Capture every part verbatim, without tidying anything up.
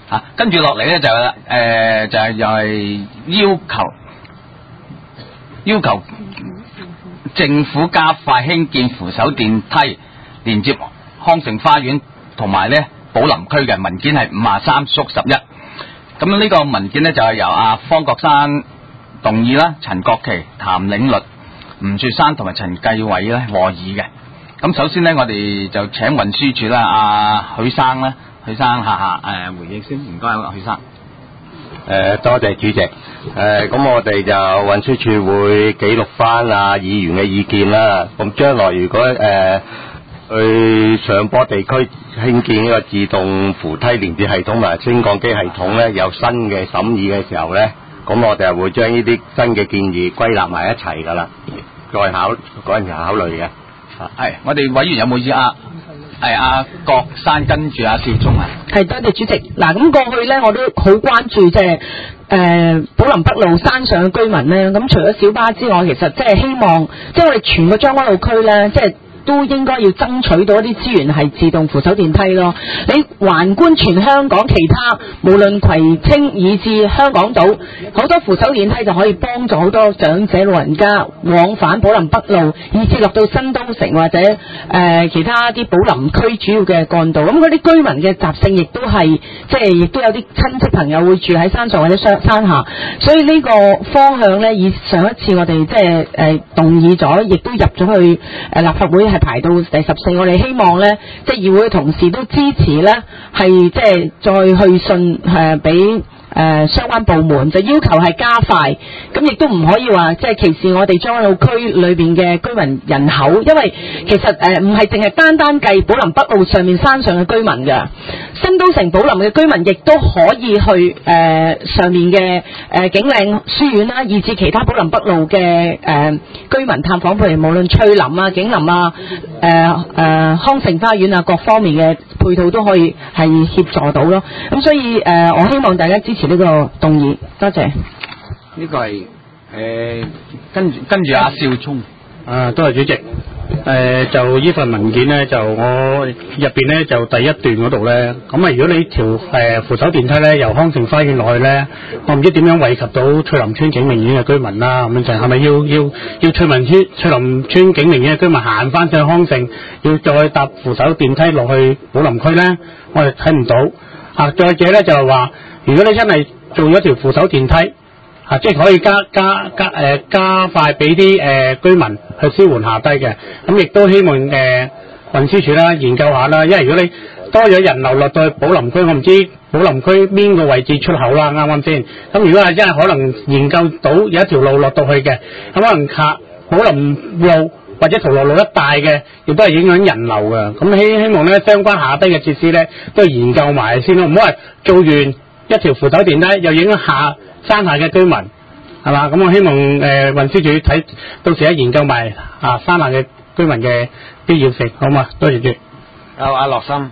啊，跟住落嚟咧就誒、呃、就係又係要求要求政府加快興建扶手電梯連接康城花園同埋咧寶林區嘅文件係五啊三縮十一。咁呢個文件咧就係由阿方國珊動議啦，陳國旗、譚領律、吳雪山同埋陳繼偉咧和議嘅。咁首先咧，我哋就請運輸署啦，阿許生啦，許生下下誒回應先，唔該，許生。 誒多謝主席。誒咁我哋就運輸署會記錄翻啊議員嘅意見啦。咁將來如果誒去上坡地區興建呢個自動扶梯連接系統同埋升降機系統咧，有新嘅審議嘅時候咧，咁我哋係會將呢啲新嘅建議歸納埋一齊噶啦，再考嗰陣時考慮嘅。 係，我哋委員有冇意啊？係阿郭生跟住阿少聰啊。 係，多謝主席。嗱，咁過去咧，我都好關注即係誒寶林北路山上嘅居民咧。咁除咗小巴之外，其實即係希望，即係我哋全個將軍澳區咧，即係都應該要爭取到一啲資源係自動扶手電梯咯。你環觀全香港其他，無論葵青以至香港島，好多扶手電梯就可以幫助好多長者老人家往返寶林北路，以至落到新都城或者誒、呃、其他啲寶林區主要嘅幹道。咁嗰啲居民嘅習性亦都係即係亦都有啲親戚朋友會住喺山上或者山山下，所以呢個方向呢，以上一次我哋即係誒動議咗，亦都入咗去誒立法會。排到第十四，我哋希望咧，即係議會嘅同事都支持咧，係即係再去信誒俾誒相關部門，就要求係加快，咁亦都唔可以話即係歧視我哋將軍澳區裏邊嘅居民人口，因為其實誒唔係淨係單單計寶林北路上面山上嘅居民㗎，新都城寶林嘅居民亦都可以去誒、呃、上面嘅誒、呃、景嶺書院啦，以至其他寶林北路嘅誒、呃、居民探訪，譬如無論翠林啊、景林啊、誒、呃、誒、呃、康城花園啊，各方面嘅配套都可以係協助到咯。咁所以誒、呃，我希望大家支持呢個動議，多謝。 呢個係誒、呃、跟住跟住阿少聰。 啊，多謝主席。誒、呃，就呢份文件咧，就我入邊咧就第一段嗰度咧，咁啊，如果你條誒、呃、扶手電梯咧由康城花園落去咧，我唔知點樣惠及到翠林村景明苑嘅居民啦。咁就係咪要要要翠林村翠林村景明苑嘅居民行翻上康城，要再搭扶手電梯落去寶林區咧？我哋睇唔到。啊，再者咧就係話，如果你真係做咗條扶手電梯，啊，即係可以加加加誒、呃、加快俾啲誒居民去舒緩下低嘅，咁亦都希望誒、呃、運輸署啦研究下啦，因為如果你多咗人流落到去寶林區，我唔知寶林區邊個位置出口啦，啱啱先？咁如果係真係可能研究到有一條路落到去嘅，咁可能靠寶林路或者淘樂路一帶嘅，亦都係影響人流嘅。咁希希望咧相關下低嘅設施咧都係研究埋先咯，唔好話做完一條扶手電梯又影響下山下嘅居民，係嘛？咁我希望誒、呃、運輸署睇到時咧研究埋啊山下嘅居民嘅必要性，好嘛？多謝主席。 有阿樂森。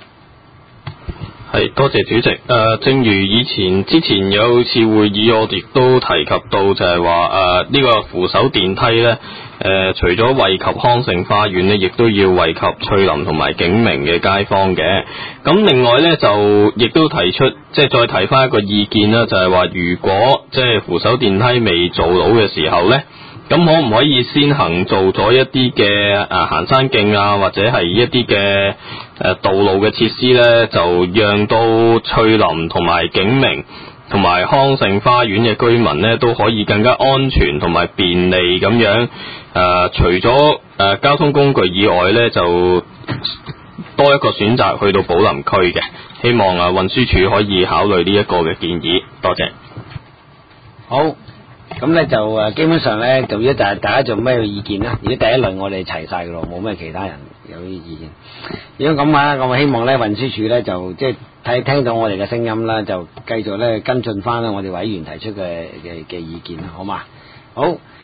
係，多謝主席。誒、呃，正如以前之前有次會議，我哋都提及到就係話誒呢個扶手電梯咧，誒、呃、除咗惠及康城花園咧，亦都要惠及翠林同埋景明嘅街坊嘅。咁另外咧就亦都提出，即係再提翻一個意見啦，就係、是、話如果即係扶手電梯未做到嘅時候咧，咁可唔可以先行做咗一啲嘅誒行山徑啊，或者係一啲嘅誒道路嘅設施咧，就讓到翠林同埋景明同埋康城花園嘅居民咧都可以更加安全同埋便利咁樣誒、呃，除咗誒、呃、交通工具以外咧，就多一個選擇去到寶林區嘅。希望啊運輸署可以考慮呢一個嘅建議，多謝。 好。咁咧就誒基本上咧，就如果大大家做咩意見咧？如果第一輪我哋齊晒嘅咯，冇咩其他人有啲意見。如果咁啊，咁我希望咧運輸署咧就即係睇聽到我哋嘅聲音啦，就繼續咧跟進翻啦我哋委員提出嘅嘅嘅意見啦，好嘛？好。